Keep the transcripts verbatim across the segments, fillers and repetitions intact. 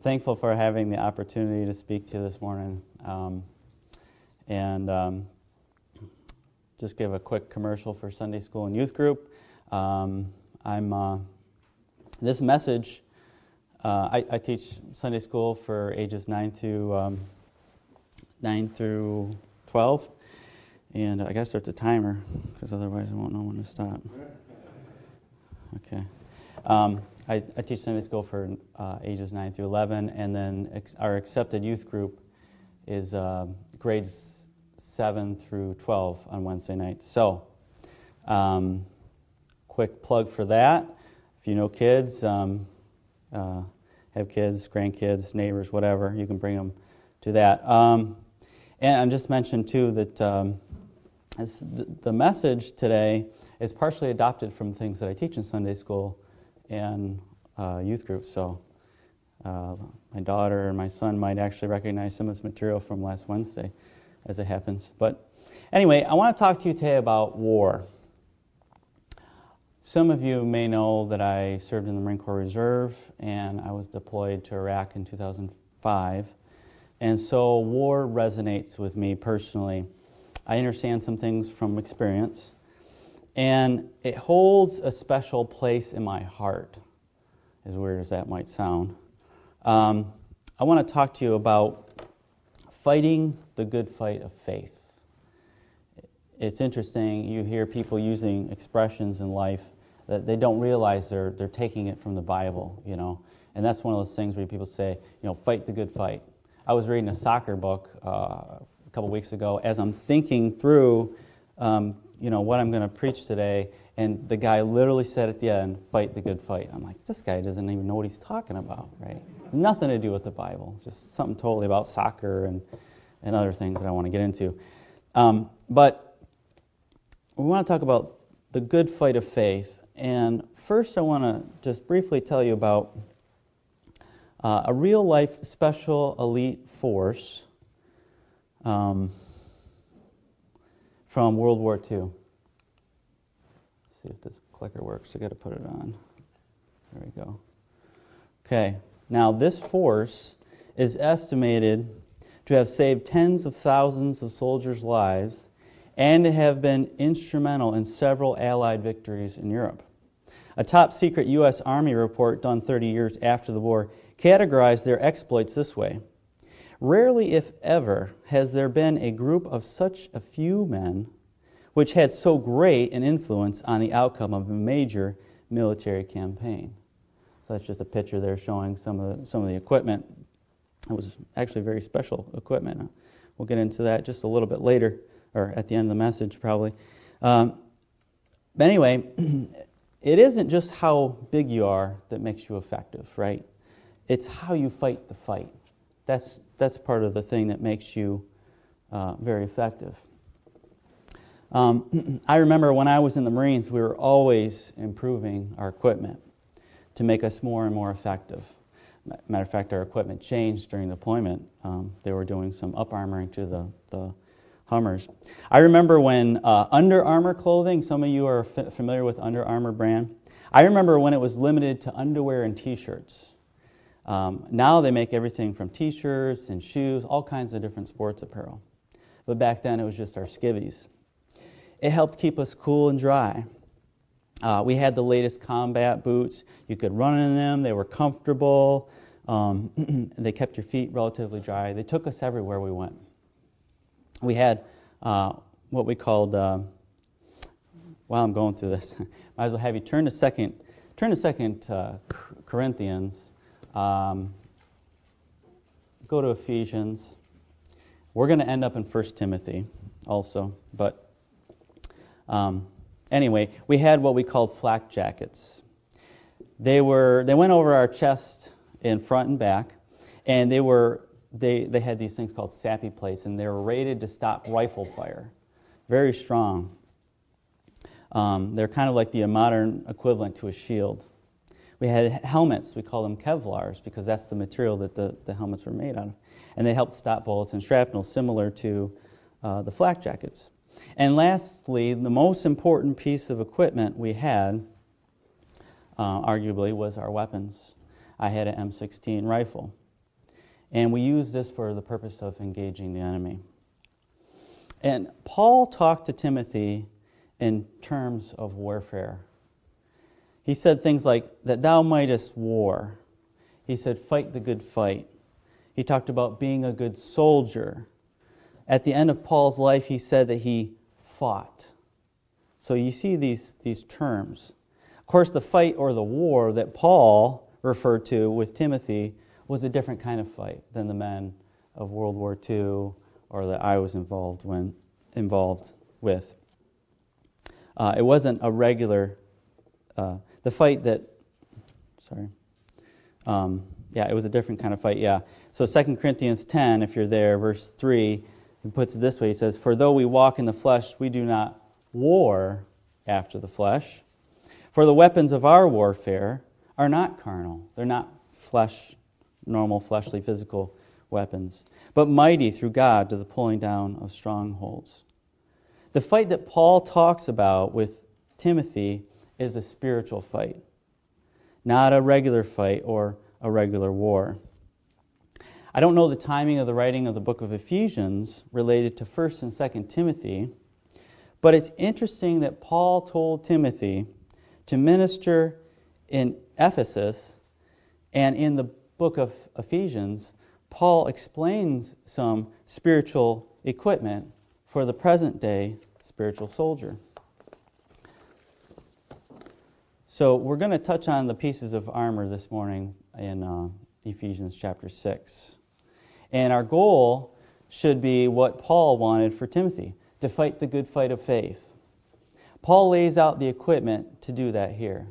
thankful for having the opportunity to speak to you this morning. Um, and um, just give a quick commercial for Sunday School and Youth Group. Um, I'm uh, this message. Uh, I, I teach Sunday School for ages nine through um, nine through twelve, and I gotta start the timer because otherwise I won't know when to stop. Okay. Um, I, I teach Sunday School for uh, ages nine through eleven, and then ex- our accepted youth group is uh, grades seven through twelve on Wednesday nights. So, um, quick plug for that. If you know kids, um, uh, have kids, grandkids, neighbors, whatever, you can bring them to that. Um, and I just mentioned too that um, this, the message today is partially adopted from things that I teach in Sunday School and uh, youth group. So uh, my daughter and my son might actually recognize some of this material from last Wednesday as it happens. But anyway, I want to talk to you today about war. Some of you may know that I served in the Marine Corps Reserve and I was deployed to Iraq in two thousand five. And so war resonates with me personally. I understand some things from experience. And it holds a special place in my heart, as weird as that might sound. Um, I want to talk to you about fighting the good fight of faith. It's interesting, you hear people using expressions in life that they don't realize they're they're taking it from the Bible, you know. And that's one of those things where people say, you know, fight the good fight. I was reading a soccer book uh, a couple weeks ago as I'm thinking through um, you know, what I'm going to preach today, and the guy literally said at the end, fight the good fight. I'm like, this guy doesn't even know what he's talking about, right? It's nothing to do with the Bible. It's just something totally about soccer and, and other things that I want to get into. Um, but we want to talk about the good fight of faith. And first I want to just briefly tell you about uh, a real-life special elite force um, from World War Two. Let's see if this clicker works. I got to put it on. There we go. Okay. Now this force is estimated to have saved tens of thousands of soldiers' lives and to have been instrumental in several Allied victories in Europe. A top-secret U S Army report done thirty years after the war categorized their exploits this way. Rarely, if ever, has there been a group of such a few men which had so great an influence on the outcome of a major military campaign. So that's just a picture there showing some of the, some of the equipment. It was actually very special equipment. We'll get into that just a little bit later, or at the end of the message probably. Um, but anyway, it isn't just how big you are that makes you effective, right? It's how you fight the fight. That's that's part of the thing that makes you uh, very effective. Um, I remember when I was in the Marines, we were always improving our equipment to make us more and more effective. Matter of fact, our equipment changed during deployment. Um, they were doing some up-armoring to the, the Hummers. I remember when uh, Under Armour clothing, some of you are f- familiar with Under Armour brand. I remember when it was limited to underwear and T-shirts. Um, now they make everything from T-shirts and shoes, all kinds of different sports apparel. But back then it was just our skivvies. It helped keep us cool and dry. Uh, we had the latest combat boots. You could run in them. They were comfortable. Um, they kept your feet relatively dry. They took us everywhere we went. We had uh, what we called, uh, while I'm going through this, might as well have you turn to second, turn to second uh, Corinthians. Um, go to Ephesians. We're going to end up in First Timothy also, but um, anyway, we had what we called flak jackets. They were they went over our chest in front and back, and they were they they had these things called sappy plates, and they were rated to stop rifle fire. Very strong. Um, they're kind of like the modern equivalent to a shield. We had helmets. We call them Kevlars because that's the material that the, the helmets were made out of. And they helped stop bullets and shrapnel, similar to uh, the flak jackets. And lastly, the most important piece of equipment we had, uh, arguably, was our weapons. I had an M sixteen rifle. And we use this for the purpose of engaging the enemy. And Paul talked to Timothy in terms of warfare. He said things like, that thou mightest war. He said, fight the good fight. He talked about being a good soldier. At the end of Paul's life, he said that he fought. So you see these, these terms. Of course, the fight or the war that Paul referred to with Timothy was a different kind of fight than the men of World War Two or that I was involved when involved with. Uh, it wasn't a regular, uh, the fight that, sorry, um, yeah, it was a different kind of fight, yeah. So Second Corinthians ten, if you're there, verse three, he puts it this way, he says, for though we walk in the flesh, we do not war after the flesh. For the weapons of our warfare are not carnal. They're not flesh, normal, fleshly, physical weapons, but mighty through God to the pulling down of strongholds. The fight that Paul talks about with Timothy is a spiritual fight, not a regular fight or a regular war. I don't know the timing of the writing of the book of Ephesians related to First and Second Timothy, but it's interesting that Paul told Timothy to minister in Ephesus, and in the book of Ephesians, Paul explains some spiritual equipment for the present day spiritual soldier. So we're going to touch on the pieces of armor this morning in uh, Ephesians chapter six. And our goal should be what Paul wanted for Timothy, to fight the good fight of faith. Paul lays out the equipment to do that here.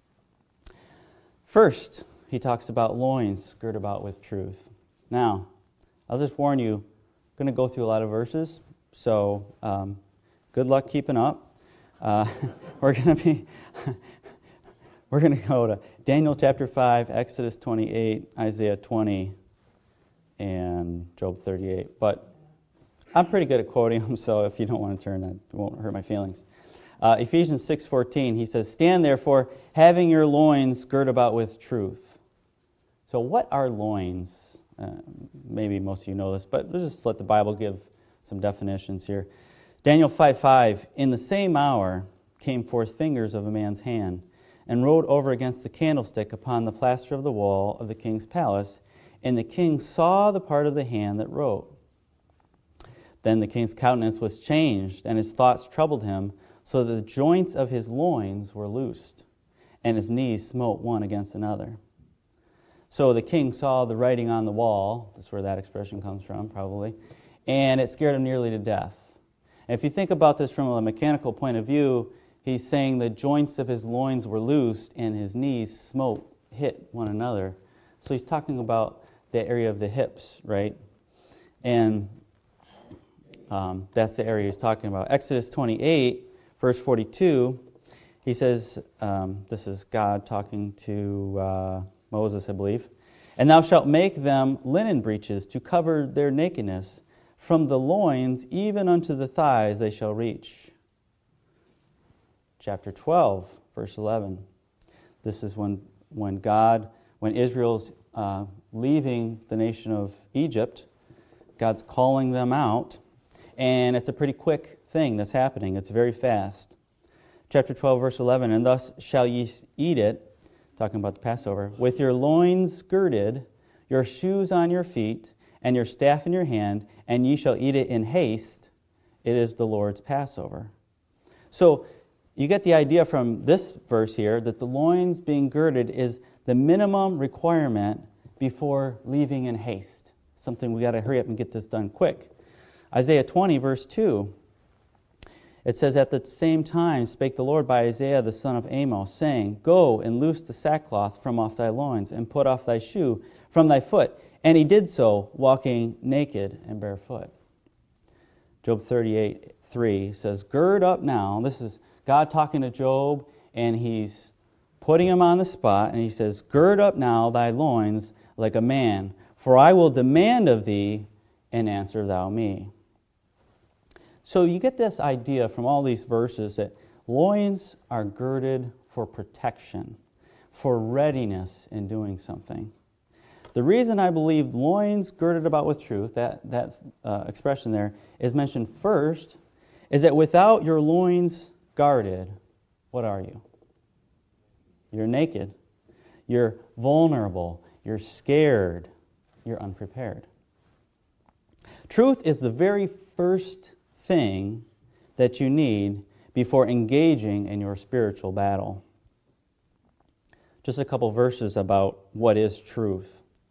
First, he talks about loins girt about with truth. Now, I'll just warn you, I'm going to go through a lot of verses, so um, good luck keeping up. Uh, we're going to be, we're going to go to Daniel chapter five, Exodus twenty-eight, Isaiah twenty, and Job thirty-eight. But I'm pretty good at quoting them, so if you don't want to turn, that won't hurt my feelings. Uh, Ephesians six fourteen, he says, stand therefore, having your loins girt about with truth. So what are loins? Uh, maybe most of you know this, but let's just let the Bible give some definitions here. Daniel five five, in the same hour came forth fingers of a man's hand, and wrote over against the candlestick upon the plaster of the wall of the king's palace, and the king saw the part of the hand that wrote. Then the king's countenance was changed, and his thoughts troubled him, so that the joints of his loins were loosed, and his knees smote one against another. So the king saw the writing on the wall, that's where that expression comes from, probably, and it scared him nearly to death. And if you think about this from a mechanical point of view, he's saying the joints of his loins were loosed, and his knees smote, hit one another. So he's talking about the area of the hips, right? And um, that's the area he's talking about. Exodus twenty-eight, verse forty-two, he says, um, this is God talking to uh, Moses, I believe, and thou shalt make them linen breeches to cover their nakedness, from the loins even unto the thighs they shall reach. Chapter twelve, verse eleven. This is when, when God, when Israel's uh, leaving the nation of Egypt, God's calling them out, and it's a pretty quick thing that's happening. It's very fast. Chapter twelve, verse eleven, and thus shall ye eat it, talking about the Passover, with your loins girded, your shoes on your feet, and your staff in your hand, and ye shall eat it in haste. It is the Lord's Passover. So you get the idea from this verse here that the loins being girded is the minimum requirement before leaving in haste. Something we got to hurry up and get this done quick. Isaiah twenty, verse two. It says, at the same time spake the Lord by Isaiah the son of Amos, saying, go and loose the sackcloth from off thy loins, and put off thy shoe from thy foot. And he did so, walking naked and barefoot. Job thirty-eight, three says, gird up now. This is God talking to Job, and he's putting him on the spot, and he says, gird up now thy loins like a man, for I will demand of thee, and answer thou me. So you get this idea from all these verses that loins are girded for protection, for readiness in doing something. The reason I believe loins girded about with truth, that, that uh, expression there, is mentioned first, is that without your loins guarded, what are you? You're naked. You're vulnerable. You're scared. You're unprepared. Truth is the very first thing that you need before engaging in your spiritual battle. Just a couple verses about what is truth.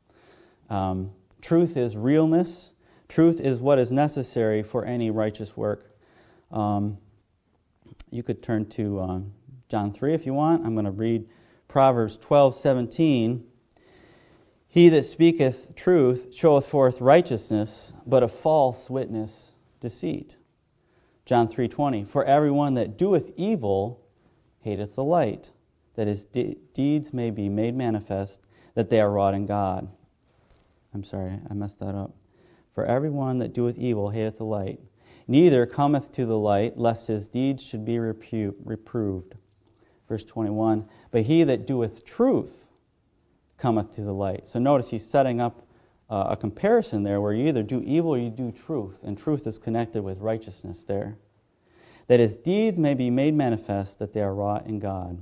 Um, truth is realness. Truth is what is necessary for any righteous work. Um, you could turn to uh, John three if you want. I'm going to read Proverbs twelve seventeen. He that speaketh truth showeth forth righteousness, but a false witness deceit. John three twenty. For everyone that doeth evil hateth the light, that his de- deeds may be made manifest, that they are wrought in God. I'm sorry, I messed that up. For everyone that doeth evil hateth the light, neither cometh to the light, lest his deeds should be repu- reproved. Verse twenty-one. But he that doeth truth cometh to the light. So notice he's setting up uh, a comparison there where you either do evil or you do truth, and truth is connected with righteousness there. That his deeds may be made manifest, that they are wrought in God.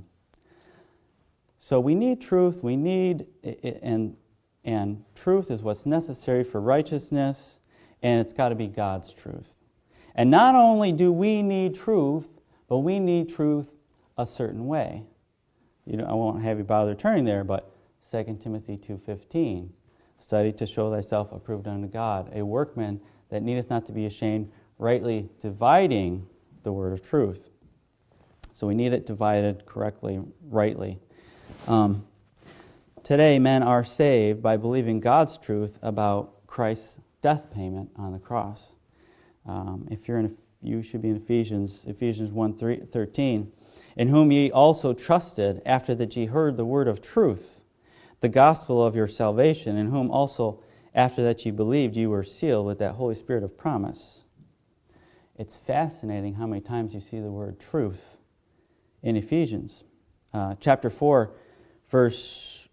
So we need truth, we need, and and truth is what's necessary for righteousness, and it's got to be God's truth. And not only do we need truth, but we need truth a certain way. You know, I won't have you bother turning there, but Second Timothy two fifteen, study to show thyself approved unto God, a workman that needeth not to be ashamed, rightly dividing the word of truth. So we need it divided correctly, rightly. Um, today, men are saved by believing God's truth about Christ's death payment on the cross. Um, if you're in, you should be in Ephesians, Ephesians one thirteen, in whom ye also trusted, after that ye heard the word of truth, the gospel of your salvation, in whom also, after that ye believed, ye were sealed with that Holy Spirit of promise. It's fascinating how many times you see the word truth in Ephesians. Uh, chapter four, verse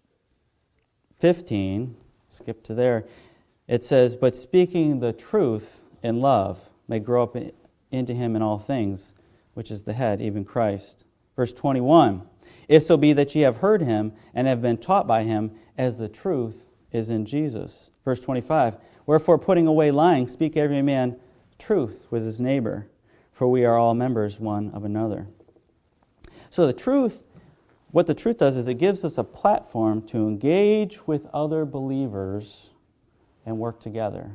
fifteen, skip to there, it says, but speaking the truth in love may grow up in, into him in all things, which is the head, even Christ. Verse twenty-one, if so be that ye have heard him and have been taught by him, as the truth is in Jesus. Verse twenty-five, wherefore putting away lying, speak every man truth with his neighbor, for we are all members one of another. So the truth, what the truth does is it gives us a platform to engage with other believers and work together.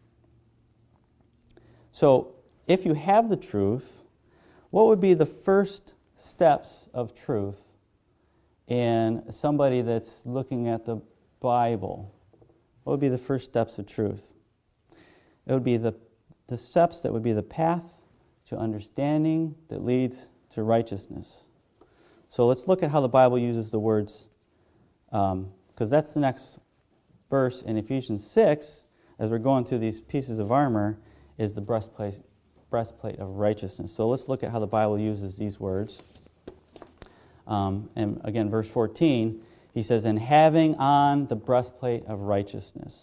So if you have the truth, what would be the first steps of truth in somebody that's looking at the Bible? What would be the first steps of truth? It would be the, the steps that would be the path to understanding that leads to righteousness. So let's look at how the Bible uses the words, because um, that's the next verse in Ephesians six, as we're going through these pieces of armor, is the breastplate, breastplate of righteousness. So let's look at how the Bible uses these words. Um, and again, verse fourteen, he says, and having on the breastplate of righteousness.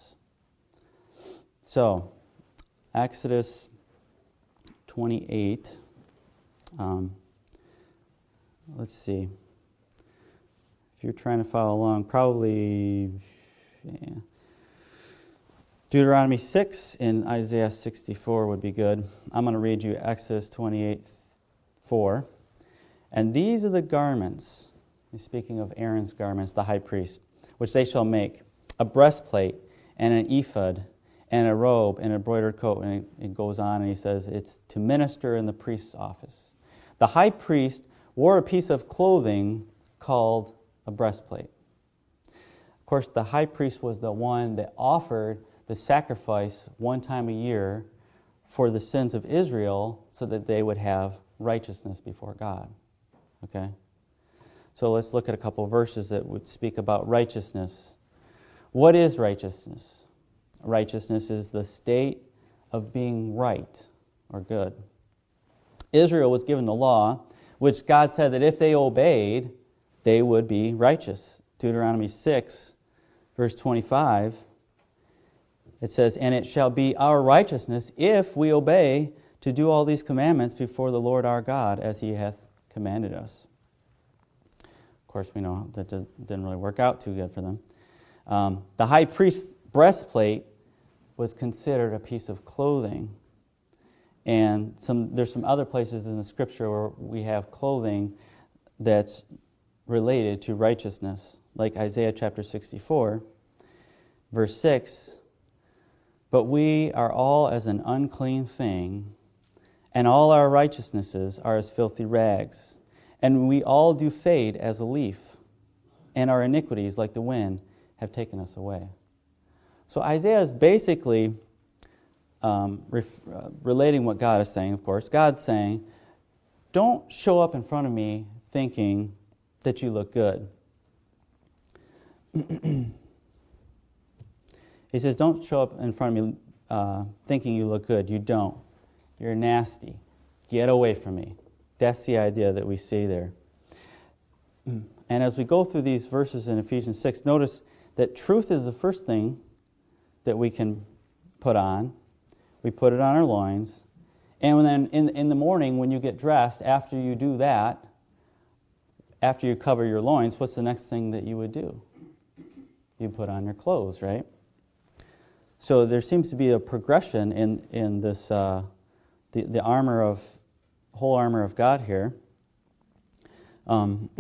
So, Exodus twenty-eight. Um, let's see. If you're trying to follow along, probably yeah. Deuteronomy six and Isaiah sixty-four would be good. I'm going to read you Exodus twenty-eight four. And these are the garments, speaking of Aaron's garments, the high priest, which they shall make, a breastplate and an ephod and a robe and an embroidered coat. And it goes on and he says it's to minister in the priest's office. The high priest wore a piece of clothing called a breastplate. Of course, the high priest was the one that offered the sacrifice one time a year for the sins of Israel so that they would have righteousness before God. Okay? So let's look at a couple of verses that would speak about righteousness. What is righteousness? Righteousness is the state of being right or good. Israel was given the law, which God said that if they obeyed, they would be righteous. Deuteronomy six, verse twenty-five, it says, "And it shall be our righteousness if we obey to do all these commandments before the Lord our God, as He hath commanded us." Of course, we know that didn't really work out too good for them. Um, the high priest's breastplate was considered a piece of clothing. And some there's some other places in the Scripture where we have clothing that's related to righteousness, like Isaiah chapter sixty-four, verse six, "But we are all as an unclean thing, and all our righteousnesses are as filthy rags. And we all do fade as a leaf, and our iniquities, like the wind, have taken us away." So Isaiah is basically um, ref, uh, relating what God is saying, of course. God's saying, don't show up in front of me thinking that you look good. He says, don't show up in front of me uh, thinking you look good. You don't. You're nasty. Get away from me. That's the idea that we see there. And as we go through these verses in Ephesians six, notice that truth is the first thing that we can put on. We put it on our loins. And then in, in the morning when you get dressed, after you do that, after you cover your loins, what's the next thing that you would do? You put on your clothes, right? So there seems to be a progression in, in this uh, the, the armor of whole armor of God here. Um,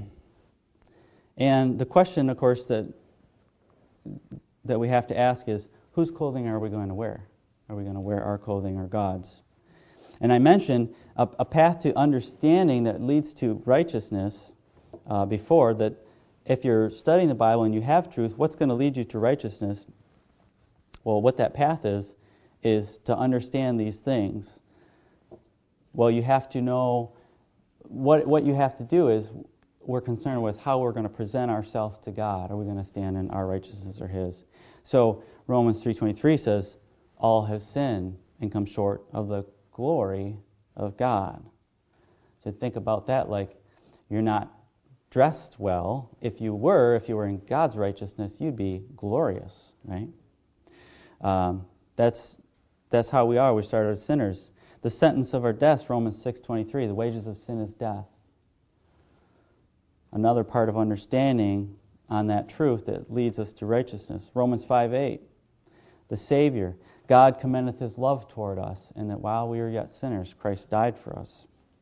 and the question, of course, that that we have to ask is, whose clothing are we going to wear? Are we going to wear our clothing or God's? And I mentioned a, a path to understanding that leads to righteousness uh, before, that if you're studying the Bible and you have truth, what's going to lead you to righteousness? Well, what that path is, is to understand these things. Well, you have to know, what what you have to do is, we're concerned with how we're going to present ourselves to God. Are we going to stand in our righteousness or His? So Romans three twenty-three says, all have sinned and come short of the glory of God. So think about that like you're not dressed well. If you were, if you were in God's righteousness, you'd be glorious, right? Um, that's that's how we are. We started as sinners. The sentence of our death, Romans six twenty-three, the wages of sin is death. Another part of understanding on that truth that leads us to righteousness. Romans five eight, the Savior. God commendeth His love toward us, and that while we were yet sinners, Christ died for us.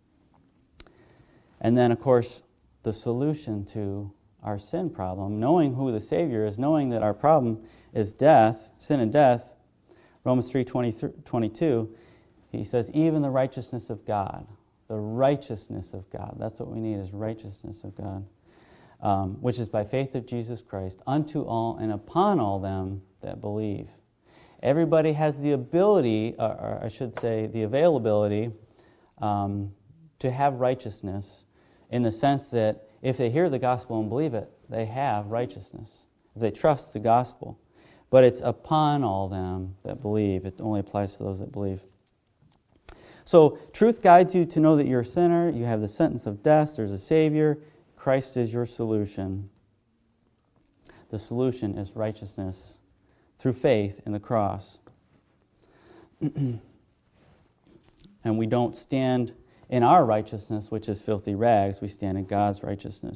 And then, of course, the solution to our sin problem, knowing who the Savior is, knowing that our problem is death, sin and death. Romans three twenty-two, he says, even the righteousness of God. The righteousness of God. That's what we need, is righteousness of God. Um, which is by faith of Jesus Christ, unto all and upon all them that believe. Everybody has the ability, or, or I should say the availability, um, to have righteousness, in the sense that if they hear the gospel and believe it, they have righteousness. If they trust the gospel. But it's upon all them that believe. It only applies to those that believe. So truth guides you to know that you're a sinner. You have the sentence of death. There's a Savior. Christ is your solution. The solution is righteousness through faith in the cross. And we don't stand in our righteousness, which is filthy rags. We stand in God's righteousness.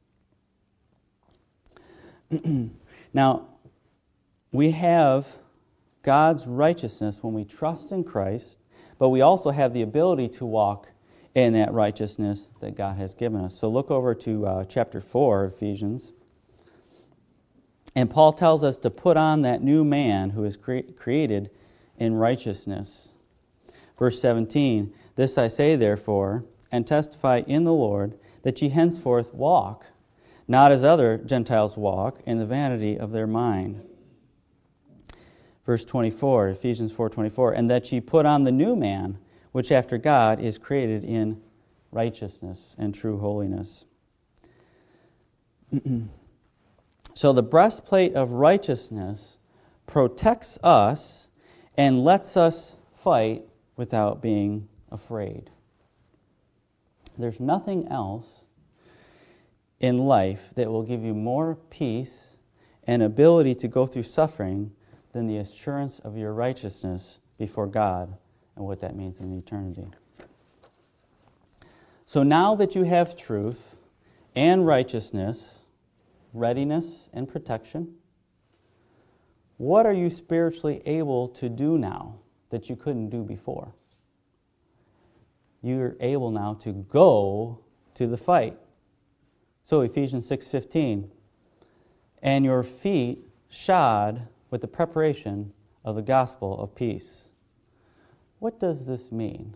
Now, we have God's righteousness when we trust in Christ, but we also have the ability to walk in that righteousness that God has given us. So look over to uh, chapter four of Ephesians. And Paul tells us to put on that new man who is cre- created in righteousness. Verse seventeen, this I say therefore, and testify in the Lord, that ye henceforth walk, not as other Gentiles walk, in the vanity of their mind. Verse twenty-four, Ephesians four twenty-four, and that ye put on the new man, which after God is created in righteousness and true holiness. So the breastplate of righteousness protects us and lets us fight without being afraid. There's nothing else in life that will give you more peace and ability to go through suffering than the assurance of your righteousness before God and what that means in eternity. So now that you have truth and righteousness, readiness and protection, what are you spiritually able to do now that you couldn't do before? You're able now to go to the fight. So Ephesians six fifteen, and your feet shod with the preparation of the gospel of peace. What does this mean?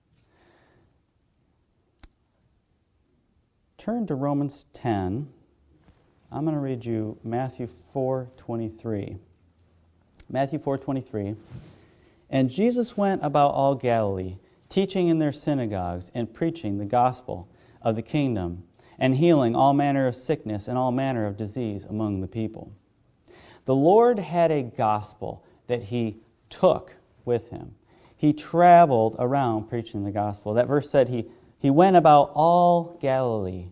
Turn to Romans ten. I'm going to read you Matthew four twenty-three. Matthew four twenty-three. And Jesus went about all Galilee, teaching in their synagogues and preaching the gospel of the kingdom, and healing all manner of sickness and all manner of disease among the people. The Lord had a gospel that He took with Him. He traveled around preaching the gospel. That verse said He, he went about all Galilee.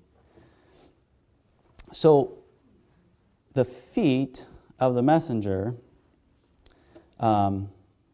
So, the feet of the messenger, um,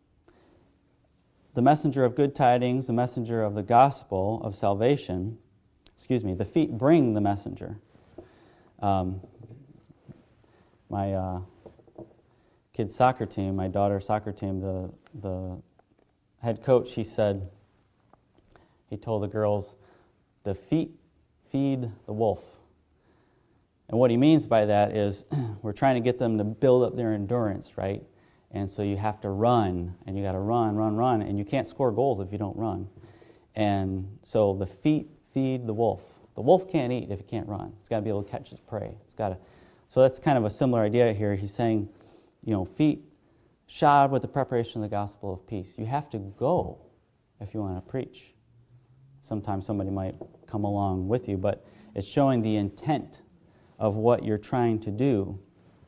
the messenger of good tidings, the messenger of the gospel of salvation, excuse me, the feet bring the messenger. Um, my uh, kid's soccer team, my daughter's soccer team, the the head coach, he said, he told the girls, the feet feed the wolf. And what he means by that is we're trying to get them to build up their endurance, right? And so you have to run, and you got to run, run, run, and you can't score goals if you don't run. And so the feet feed the wolf. The wolf can't eat if it can't run. It's got to be able to catch its prey. It's got to. So that's kind of a similar idea here. He's saying, you know, feet shod with the preparation of the gospel of peace. You have to go if you want to preach. Sometimes somebody might come along with you, but it's showing the intent of what you're trying to do.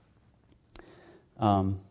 Um,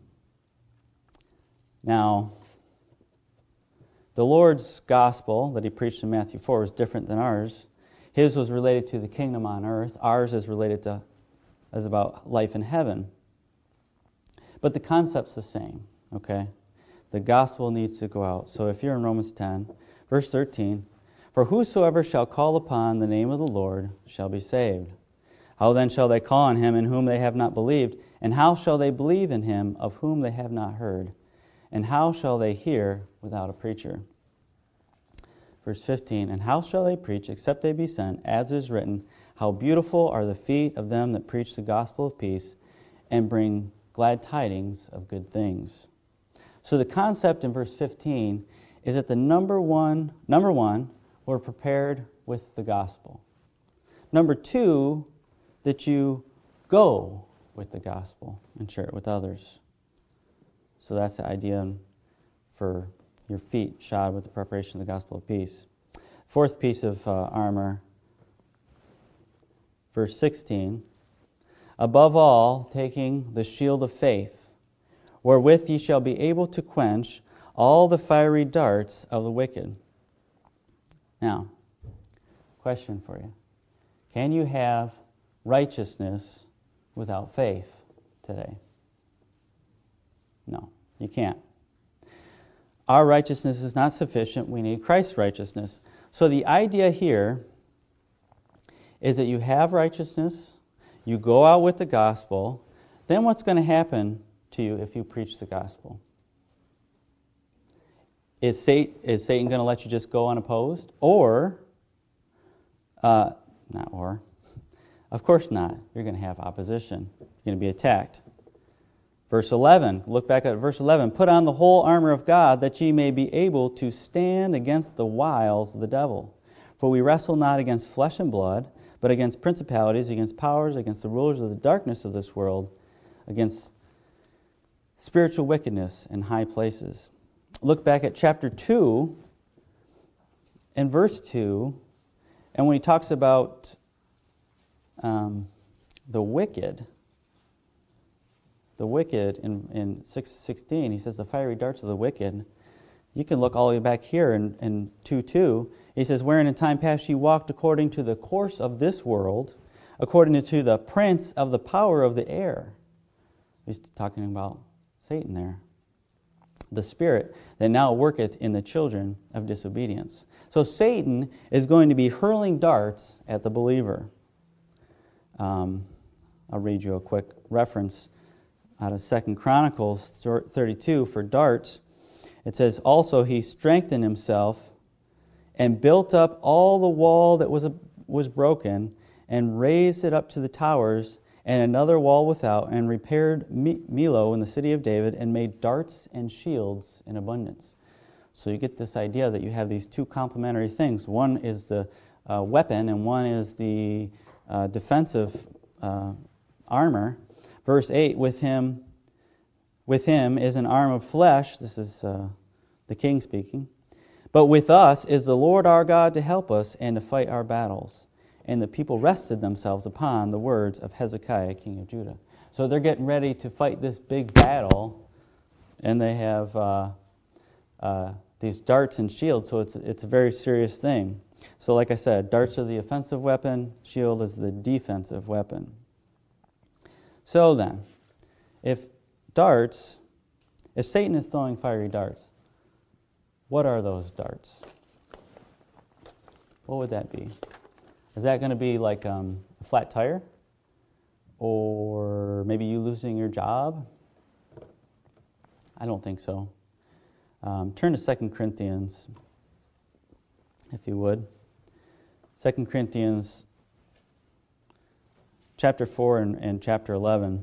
now, the Lord's gospel that He preached in Matthew four is different than ours. His was related to the kingdom on earth. Ours is related to, is about life in heaven. But the concept's the same, okay? The gospel needs to go out. So if you're in Romans ten, verse thirteen, for whosoever shall call upon the name of the Lord shall be saved. How then shall they call on Him in whom they have not believed? And how shall they believe in Him of whom they have not heard? And how shall they hear without a preacher? Verse fifteen, and how shall they preach except they be sent? As is written, how beautiful are the feet of them that preach the gospel of peace and bring glad tidings of good things. So the concept in verse fifteen is that the number one, number one, we're prepared with the gospel. Number two, that you go with the gospel and share it with others. So that's the idea for your feet shod with the preparation of the gospel of peace. Fourth piece of uh, armor, verse sixteen. Above all, taking the shield of faith, wherewith ye shall be able to quench all the fiery darts of the wicked. Now, question for you. Can you have righteousness without faith today? No, you can't. Our righteousness is not sufficient. We need Christ's righteousness. So the idea here is that you have righteousness, you go out with the gospel, then what's going to happen to you if you preach the gospel? Is Satan, is Satan going to let you just go unopposed? Or, uh, not or, of course not. You're going to have opposition. You're going to be attacked. Verse eleven, look back at verse eleven. Put on the whole armor of God, that ye may be able to stand against the wiles of the devil. For we wrestle not against flesh and blood, but against principalities, against powers, against the rulers of the darkness of this world, against spiritual wickedness in high places. Look back at chapter two and verse two, and when he talks about um, the wicked, the wicked in, in six sixteen, he says the fiery darts of the wicked. You can look all the way back here in, in two two. He says, wherein in time past ye walked according to the course of this world, according to the prince of the power of the air. He's talking about Satan there. The spirit that now worketh in the children of disobedience. So Satan is going to be hurling darts at the believer. Um, I'll read you a quick reference out of Second Chronicles thirty-two for darts. It says, "Also he strengthened himself and built up all the wall that was a, was broken, and raised it up to the towers, and another wall without, and repaired Millo in the city of David, and made darts and shields in abundance." So you get this idea that you have these two complementary things. One is the uh, weapon, and one is the uh, defensive uh, armor. Verse eight, with him, with him is an arm of flesh. This is uh, the king speaking. "But with us is the Lord our God to help us and to fight our battles." And the people rested themselves upon the words of Hezekiah, king of Judah. So they're getting ready to fight this big battle, and they have uh, uh, these darts and shields, so it's, it's a very serious thing. So like I said, darts are the offensive weapon, shield is the defensive weapon. So then, if darts, if Satan is throwing fiery darts, what are those darts? What would that be? Is that going to be like um, a flat tire? Or maybe you losing your job? I don't think so. Um, turn to Second Corinthians, if you would. Second Corinthians chapter four and, and chapter eleven.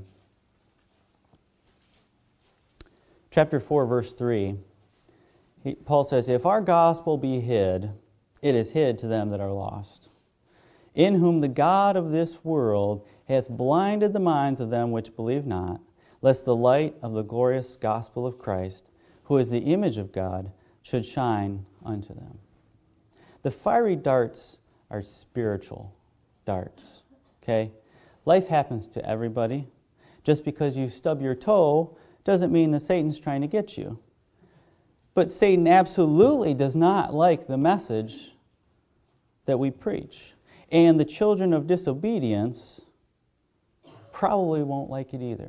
Chapter four, verse three. He, Paul says, "If our gospel be hid, it is hid to them that are lost, in whom the God of this world hath blinded the minds of them which believe not, lest the light of the glorious gospel of Christ, who is the image of God, should shine unto them." The fiery darts are spiritual darts. Okay? Life happens to everybody. Just because you stub your toe doesn't mean that Satan's trying to get you. But Satan absolutely does not like the message that we preach. And the children of disobedience probably won't like it either.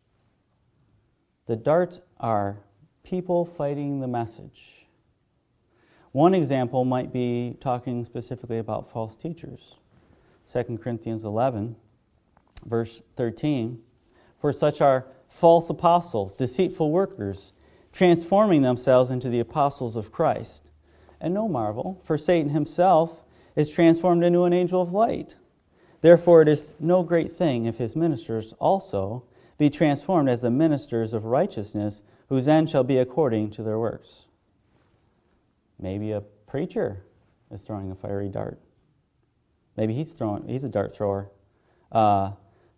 The darts are people fighting the message. One example might be talking specifically about false teachers. Second Corinthians eleven, verse thirteen. "For such are false apostles, deceitful workers, transforming themselves into the apostles of Christ. And no marvel, for Satan himself is transformed into an angel of light. Therefore it is no great thing if his ministers also be transformed as the ministers of righteousness, whose end shall be according to their works." Maybe a preacher is throwing a fiery dart. Maybe he's throwing he's a dart thrower. Uh,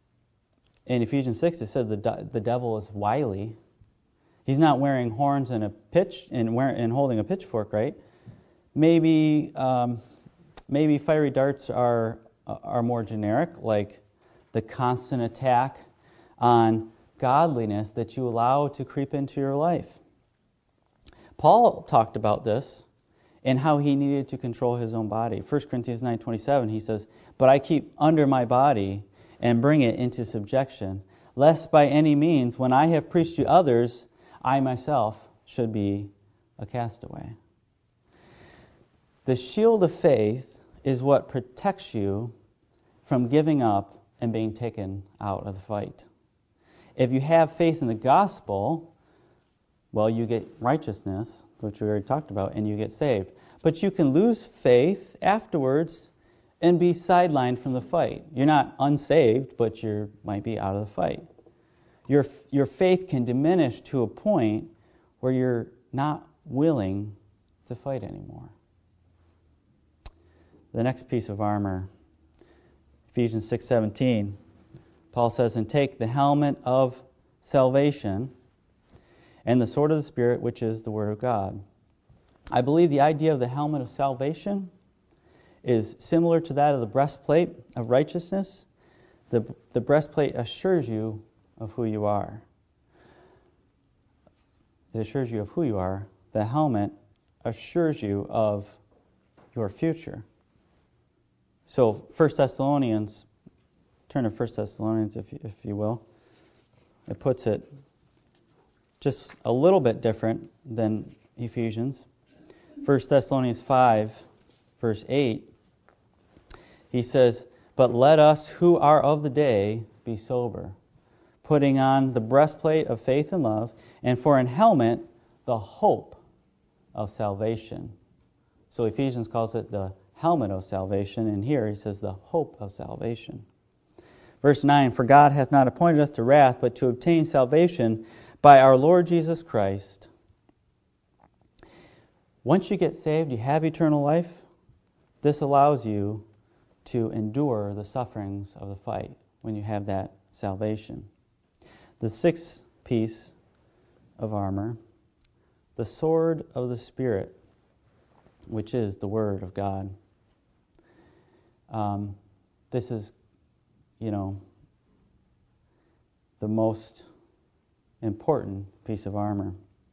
in Ephesians six, it said the the devil is wily. He's not wearing horns and a pitch and wearing and holding a pitchfork, right? Maybe um, maybe fiery darts are are more generic, like the constant attack on godliness that you allow to creep into your life. Paul talked about this and how he needed to control his own body. First Corinthians nine twenty-seven, he says, "But I keep under my body and bring it into subjection, lest by any means, when I have preached to others, I myself should be a castaway." The shield of faith is what protects you from giving up and being taken out of the fight. If you have faith in the gospel, well, you get righteousness, which we already talked about, and you get saved. But you can lose faith afterwards and be sidelined from the fight. You're not unsaved, but you might be out of the fight. Your, your faith can diminish to a point where you're not willing to fight anymore. The next piece of armor, Ephesians six seventeen, Paul says, "And take the helmet of salvation and the sword of the Spirit, which is the Word of God." I believe the idea of the helmet of salvation is similar to that of the breastplate of righteousness. The, the breastplate assures you of who you are. It assures you of who you are. The helmet assures you of your future. So First Thessalonians, turn to First Thessalonians if you, if you will. it puts it just a little bit different than Ephesians. First Thessalonians five, verse eight, he says, "But let us who are of the day be sober, putting on the breastplate of faith and love, and for an helmet, the hope of salvation." So Ephesians calls it the helmet of salvation, and here he says the hope of salvation. Verse nine, "For God hath not appointed us to wrath, but to obtain salvation by our Lord Jesus Christ." Once you get saved, you have eternal life. This allows you to endure the sufferings of the fight when you have that salvation. The sixth piece of armor, the sword of the Spirit, which is the Word of God. Um, this is, you know, the most important piece of armor.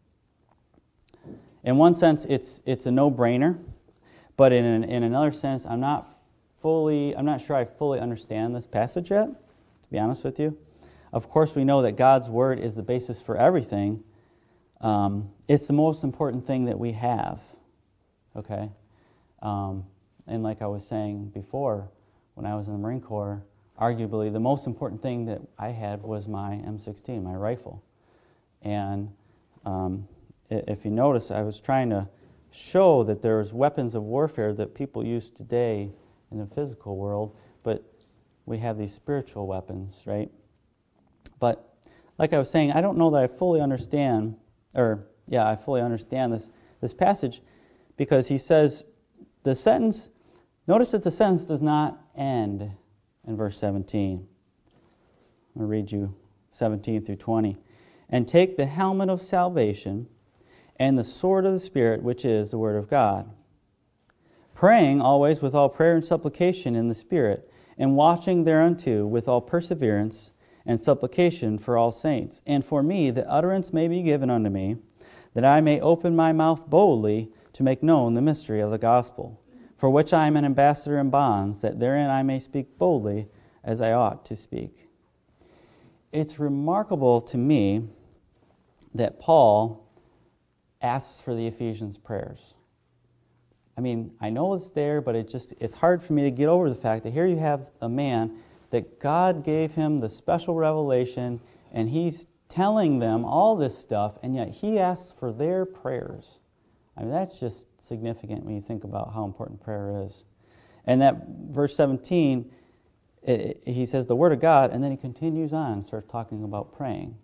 In one sense, it's it's a no-brainer, but in an, in another sense, I'm not fully I'm not sure I fully understand this passage yet, to be honest with you. Of course, we know that God's Word is the basis for everything. Um, it's the most important thing that we have. Okay? Um, and like I was saying before, when I was in the Marine Corps, arguably the most important thing that I had was my M sixteen, my rifle. And um, if you notice, I was trying to show that there's weapons of warfare that people use today in the physical world, but we have these spiritual weapons, right? But like I was saying, I don't know that I fully understand, or yeah, I fully understand this, this passage, because he says the sentence, notice that the sentence does not end in verse seventeen. I'll read you seventeen through twenty. "And take the helmet of salvation and the sword of the Spirit, which is the Word of God, praying always with all prayer and supplication in the Spirit, and watching thereunto with all perseverance and supplication for all saints, and for me that utterance may be given unto me, that I may open my mouth boldly to make known the mystery of the gospel, for which I am an ambassador in bonds, that therein I may speak boldly as I ought to speak." It's remarkable to me that Paul asks for the Ephesians prayers. I mean, I know it's there, but it just it's hard for me to get over the fact that here you have a man that God gave him the special revelation, and he's telling them all this stuff, and yet he asks for their prayers. I mean, that's just significant when you think about how important prayer is. And that verse seventeen, it, it, he says the Word of God, and then he continues on and starts talking about praying.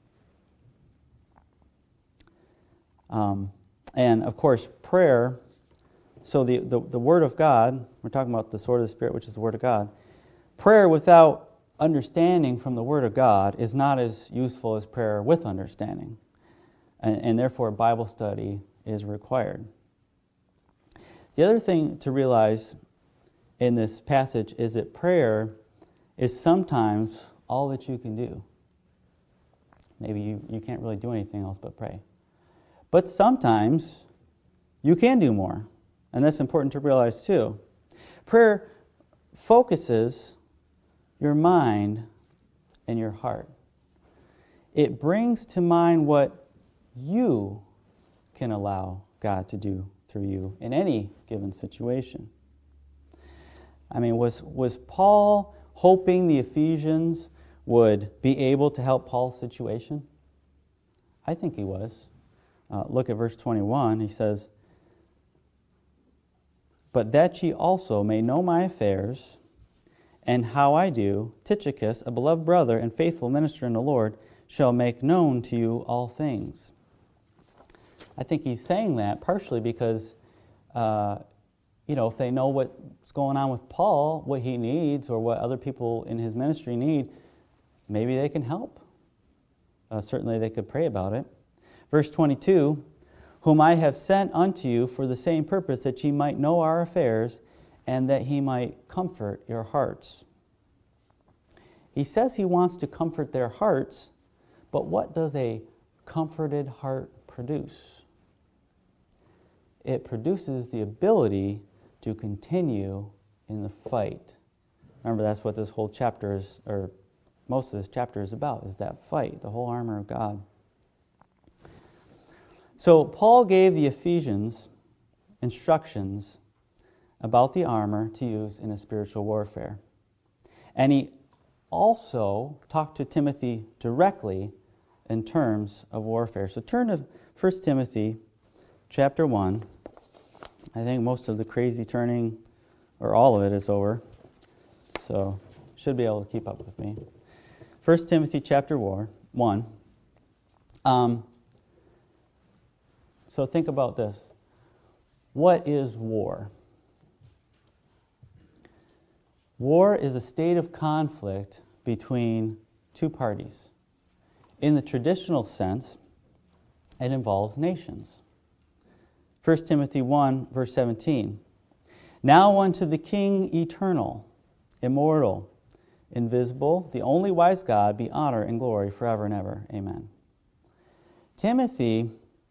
Um, and of course, prayer, so the, the, the Word of God, we're talking about the sword of the Spirit, which is the Word of God. Prayer without understanding from the Word of God is not as useful as prayer with understanding. And, and therefore, Bible study is required. The other thing to realize in this passage is that prayer is sometimes all that you can do. Maybe you, you can't really do anything else but pray. But sometimes you can do more. And that's important to realize too. Prayer focuses your mind and your heart. It brings to mind what you can allow God to do through you in any given situation. I mean, was was Paul hoping the Ephesians would be able to help Paul's situation? I think he was. Uh, look at verse twenty-one. He says, "But that ye also may know my affairs, and how I do, Tychicus, a beloved brother and faithful minister in the Lord, shall make known to you all things." I think he's saying that partially because, uh, you know, if they know what's going on with Paul, what he needs, or what other people in his ministry need, maybe they can help. Uh, certainly they could pray about it. Verse twenty-two, "Whom I have sent unto you for the same purpose, that ye might know our affairs, and that he might comfort your hearts." He says he wants to comfort their hearts, but what does a comforted heart produce? It produces the ability to continue in the fight. Remember, that's what this whole chapter is, or most of this chapter is about, is that fight, the whole armor of God. So Paul gave the Ephesians instructions about the armor to use in a spiritual warfare. And he also talked to Timothy directly in terms of warfare. So turn to First Timothy chapter one. I think most of the crazy turning, or all of it, is over. So should be able to keep up with me. First Timothy chapter one. Um, so think about this. What is war? War is a state of conflict between two parties. In the traditional sense, it involves nations. First Timothy one, verse seventeen. Now unto the King eternal, immortal, invisible, the only wise God, be honor and glory forever and ever. Amen. Timothy,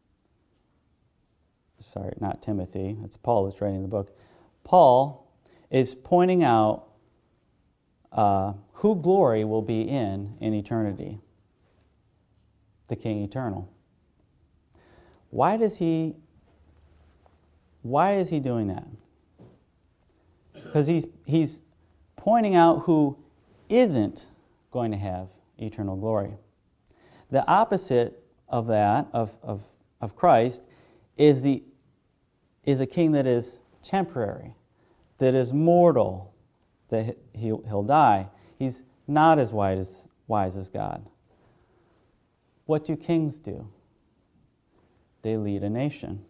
sorry, not Timothy, it's Paul that's writing the book. Paul is pointing out uh, who glory will be in in eternity. The King eternal. Why does he why is he doing that? Because he's he's pointing out who isn't going to have eternal glory. The opposite of that, of, of, of Christ, is the is a king that is temporary, that is mortal, that he'll, he'll die. He's not as wise as, wise as God. What do kings do? They lead a nation.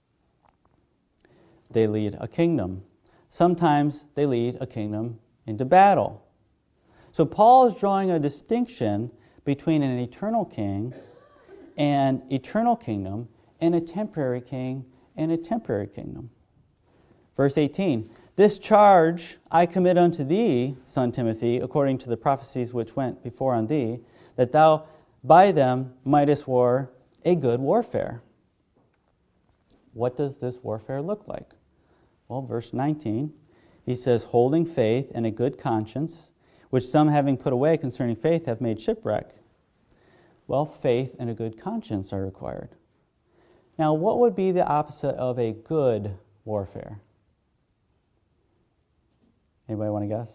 They lead a kingdom. Sometimes they lead a kingdom into battle. So Paul is drawing a distinction between an eternal king and eternal kingdom, and a temporary king and a temporary kingdom. Verse eighteen, this charge I commit unto thee, son Timothy, according to the prophecies which went before on thee, that thou by them mightest war a good warfare. What does this warfare look like? Well, verse nineteen, he says, holding faith and a good conscience, which some having put away concerning faith have made shipwreck. Well, faith and a good conscience are required. Now, what would be the opposite of a good warfare? Anybody want to guess?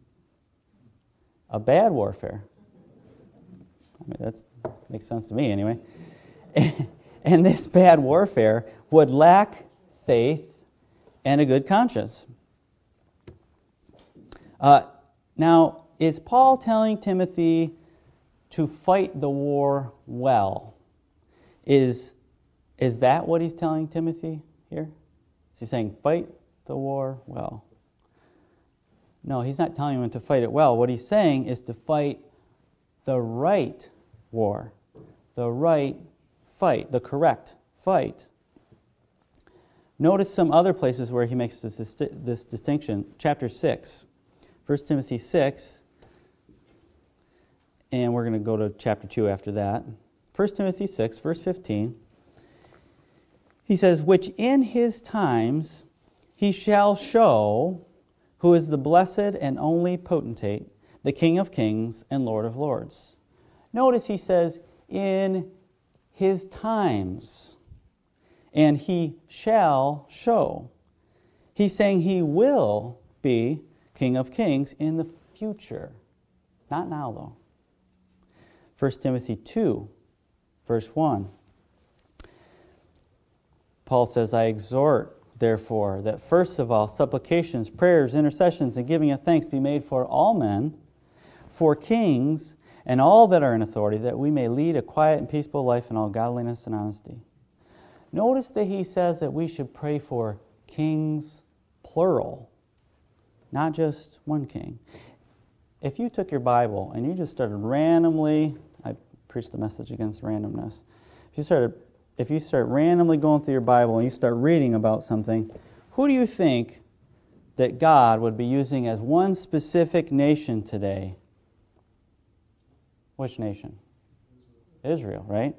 A bad warfare. I mean, that makes sense to me anyway. And this bad warfare would lack faith and a good conscience. Uh, now, is Paul telling Timothy to fight the war well? Is, is that what he's telling Timothy here? Is he saying, fight the war well? No, he's not telling him to fight it well. What he's saying is to fight the right war, the right fight, the correct fight. Notice some other places where he makes this, this distinction. Chapter six, First Timothy six, and we're going to go to chapter two after that. First Timothy six, verse fifteen. He says, which in his times he shall show who is the blessed and only potentate, the King of kings and Lord of lords. Notice he says, in his times, and he shall show. He's saying he will be King of kings in the future. Not now, though. First Timothy two, verse one. Paul says, I exhort, therefore, that first of all supplications, prayers, intercessions, and giving of thanks be made for all men, for kings, and all that are in authority, that we may lead a quiet and peaceful life in all godliness and honesty. Notice that he says that we should pray for kings, plural, not just one king. If you took your Bible and you just started randomly, I preached the message against randomness. If you started, if you start randomly going through your Bible and you start reading about something, who do you think that God would be using as one specific nation today? Which nation? Israel, right?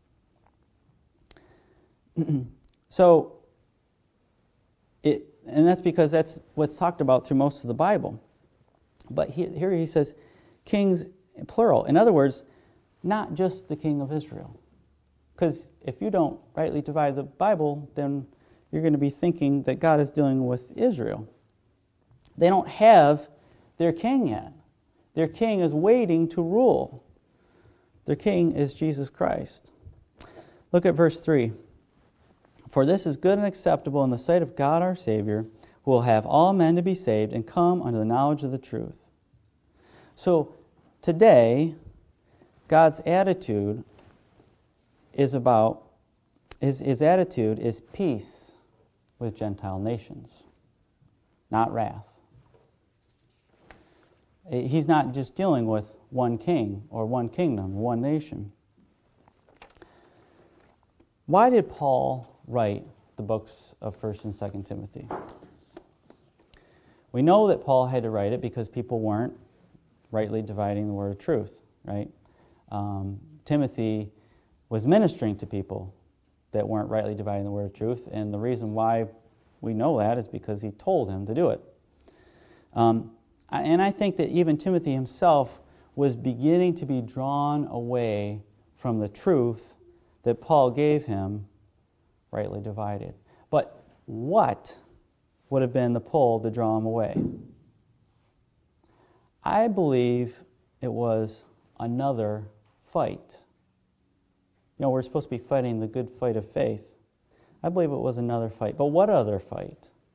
So, it, and that's because that's what's talked about through most of the Bible. But he, here he says, kings plural. In other words, not just the king of Israel. Because if you don't rightly divide the Bible, then you're going to be thinking that God is dealing with Israel. They don't have their king yet. Their king is waiting to rule. Their king is Jesus Christ. Look at verse three. For this is good and acceptable in the sight of God our Savior, who will have all men to be saved and come unto the knowledge of the truth. So today, God's attitude is about, his, his attitude is peace with Gentile nations, not wrath. He's not just dealing with one king or one kingdom, one nation. Why did Paul write the books of First and Second Timothy? We know that Paul had to write it because people weren't rightly dividing the word of truth, right? Um, Timothy was ministering to people that weren't rightly dividing the word of truth, and the reason why we know that is because he told him to do it. Um, and I think that even Timothy himself was beginning to be drawn away from the truth that Paul gave him, rightly divided. But what would have been the pull to draw him away? I believe it was another fight. You know, we're supposed to be fighting the good fight of faith. I believe it was another fight. But what other fight?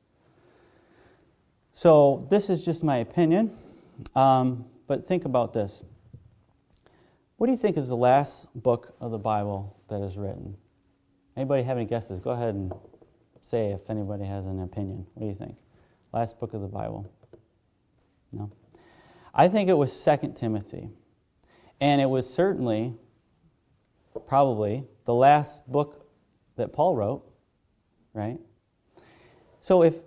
So this is just my opinion. Um, but think about this. What do you think is the last book of the Bible that is written? Anybody have any guesses? Go ahead and say if anybody has an opinion. What do you think? Last book of the Bible? No? I think it was Second Timothy. And it was certainly, probably, the last book that Paul wrote, right? So if,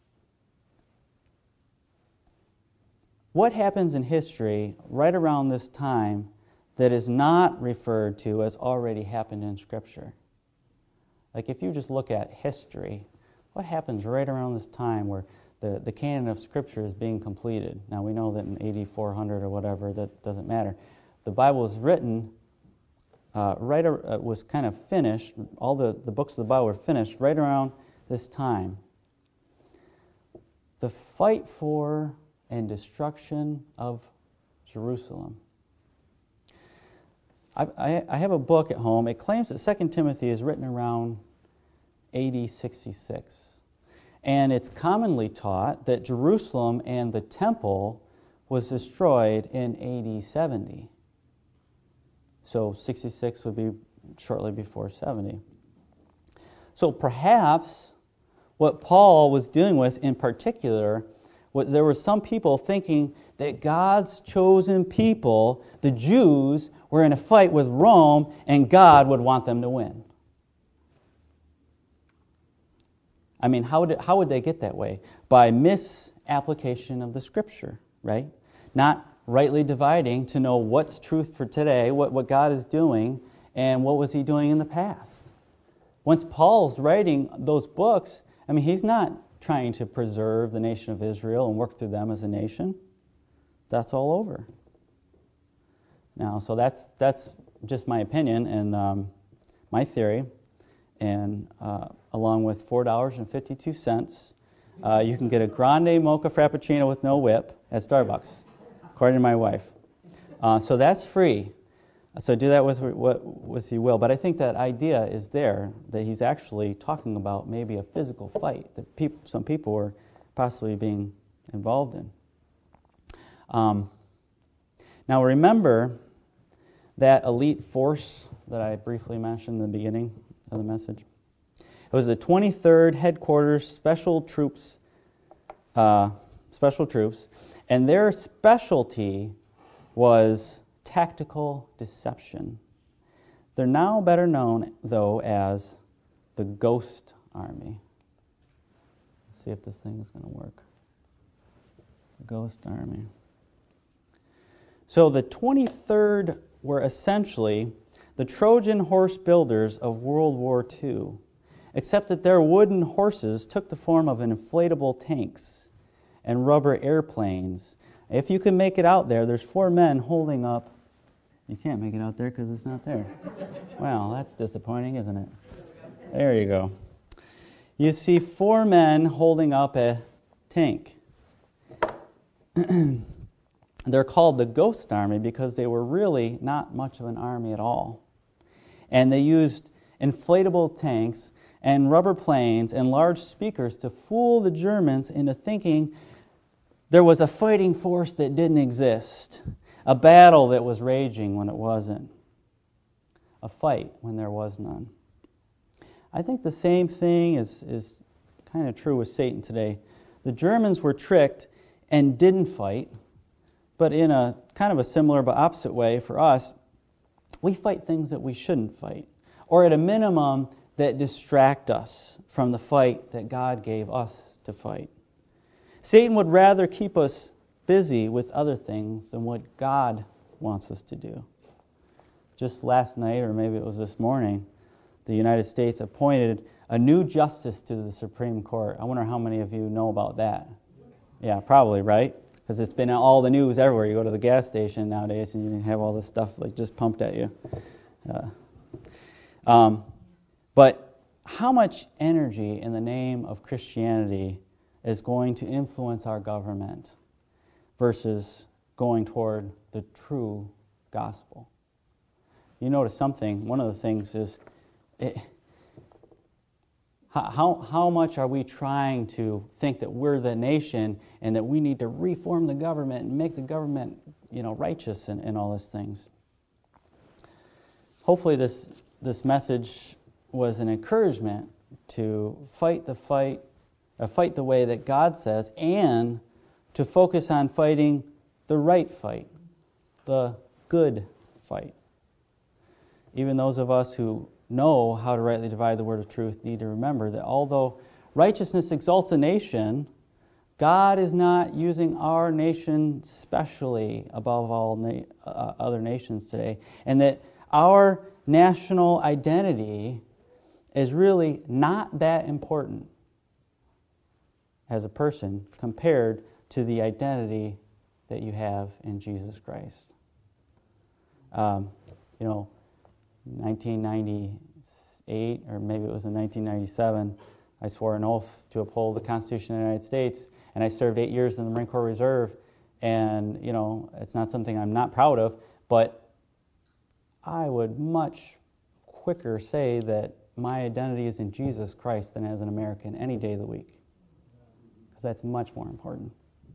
what happens in history right around this time that is not referred to as already happened in Scripture? Like if you just look at history, what happens right around this time where the, the canon of Scripture is being completed? Now we know that in A D four hundred or whatever, that doesn't matter. The Bible was written, uh, right, uh, was kind of finished, all the, the books of the Bible were finished right around this time. The fight for and destruction of Jerusalem. I, I, I have a book at home. It claims that Second Timothy is written around A D sixty-six. And it's commonly taught that Jerusalem and the temple was destroyed in A D seventy. So sixty-six would be shortly before seventy. So perhaps what Paul was dealing with in particular was there were some people thinking that God's chosen people, the Jews, were in a fight with Rome and God would want them to win. I mean, how would, how would they get that way? By misapplication of the Scripture, right? Not rightly dividing to know what's truth for today, what, what God is doing, and what was He doing in the past. Once Paul's writing those books, I mean, he's not trying to preserve the nation of Israel and work through them as a nation. That's all over. Now, so that's that's just my opinion and um, my theory. And uh, along with four dollars and fifty-two cents, uh, you can get a grande mocha frappuccino with no whip at Starbucks, according to my wife. Uh, so that's free. So do that with what with you will. But I think that idea is there, that he's actually talking about maybe a physical fight that peop- some people were possibly being involved in. Um, now remember that elite force that I briefly mentioned in the beginning of the message? It was the twenty-third Headquarters Special Troops, uh, Special Troops, and their specialty was tactical deception. They're now better known, though, as the Ghost Army. Let's see if this thing is going to work. Ghost Army. So the twenty-third were essentially the Trojan horse builders of World War Two, except that their wooden horses took the form of inflatable tanks and rubber airplanes If you can make it out there, there's four men holding up. You can't make it out there because it's not there. Well, that's disappointing, isn't it? There you go. You see four men holding up a tank. They're called the Ghost Army because they were really not much of an army at all. And they used inflatable tanks and rubber planes and large speakers to fool the Germans into thinking there was a fighting force that didn't exist, a battle that was raging when it wasn't, a fight when there was none. I think the same thing is, is kind of true with Satan today. The Germans were tricked and didn't fight, but in a kind of a similar but opposite way for us, we fight things that we shouldn't fight, or at a minimum that distract us from the fight that God gave us to fight. Satan would rather keep us busy with other things than what God wants us to do. Just last night, or maybe it was this morning, the United States appointed a new justice to the Supreme Court. I wonder how many of you know about that. Yeah, probably, right? Because it's been in all the news everywhere. You go to the gas station nowadays and you have all this stuff like just pumped at you. Uh, um, but how much energy in the name of Christianity is going to influence our government versus going toward the true gospel? You notice something. One of the things is it, how how much are we trying to think that we're the nation and that we need to reform the government and make the government, you know, righteous and, and all these things. Hopefully this this message was an encouragement to fight the fight, uh, fight the way that God says, and to focus on fighting the right fight, the good fight. Even those of us who know how to rightly divide the word of truth need to remember that although righteousness exalts a nation, God is not using our nation specially above all na- uh, other nations today, and that our national identity is really not that important as a person compared to the identity that you have in Jesus Christ. Um, you know, nineteen ninety-eight, or maybe it was in nineteen ninety-seven, I swore an oath to uphold the Constitution of the United States, and I served eight years in the Marine Corps Reserve, and, you know, it's not something I'm not proud of, but I would much quicker say that my identity is in Jesus Christ than as an American any day of the week, because that's much more important.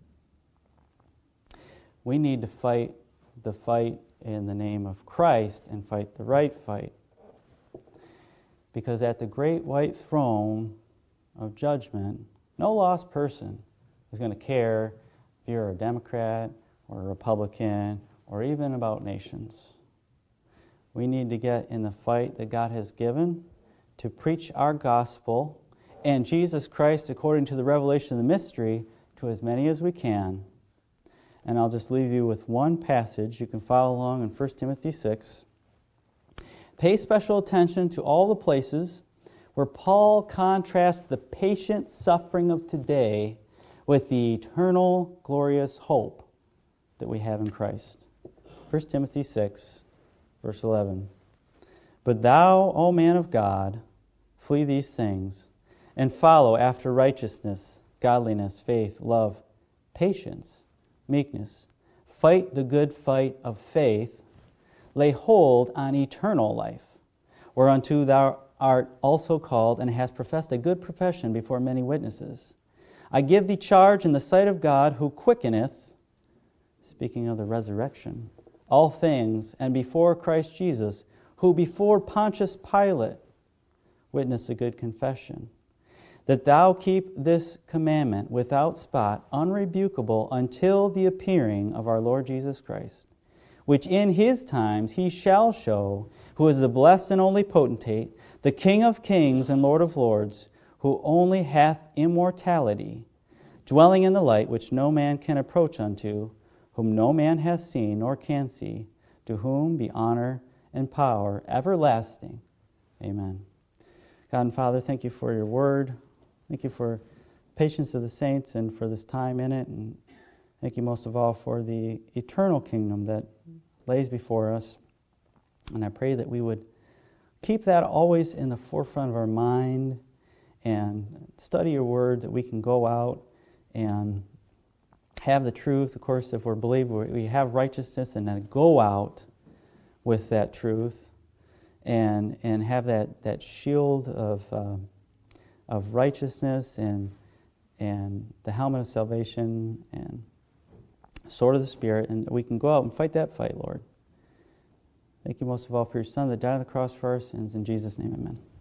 We need to fight the fight in the name of Christ and fight the right fight. Because at the great white throne of judgment, no lost person is going to care if you're a Democrat or a Republican or even about nations. We need to get in the fight that God has given to preach our gospel and Jesus Christ according to the revelation of the mystery to as many as we can. And I'll just leave you with one passage. You can follow along in First Timothy six. Pay special attention to all the places where Paul contrasts the patient suffering of today with the eternal, glorious hope that we have in Christ. First Timothy six, verse eleven. But thou, O man of God, flee these things, and follow after righteousness, godliness, faith, love, patience, meekness. Fight the good fight of faith. Lay hold on eternal life, whereunto thou art also called, and hast professed a good profession before many witnesses. I give thee charge in the sight of God, who quickeneth, speaking of the resurrection, all things, and before Christ Jesus, who before Pontius Pilate witnessed a good confession, that thou keep this commandment without spot, unrebukable, until the appearing of our Lord Jesus Christ, which in his times he shall show, who is the blessed and only potentate, the King of kings and Lord of lords, who only hath immortality, dwelling in the light which no man can approach unto, whom no man hath seen nor can see, to whom be honor and power everlasting. Amen. God and Father, thank you for your word. Thank you for patience of the saints and for this time in it. And, Thank you most of all for the eternal kingdom that lays before us. And I pray that we would keep that always in the forefront of our mind and study your word, that we can go out and have the truth. Of course, if we're believers, we have righteousness, and then go out with that truth and and have that, that shield of uh, of righteousness and and the helmet of salvation and sword of the Spirit, and we can go out and fight that fight, Lord. Thank you most of all for your Son that died on the cross for our sins. In Jesus' name, amen.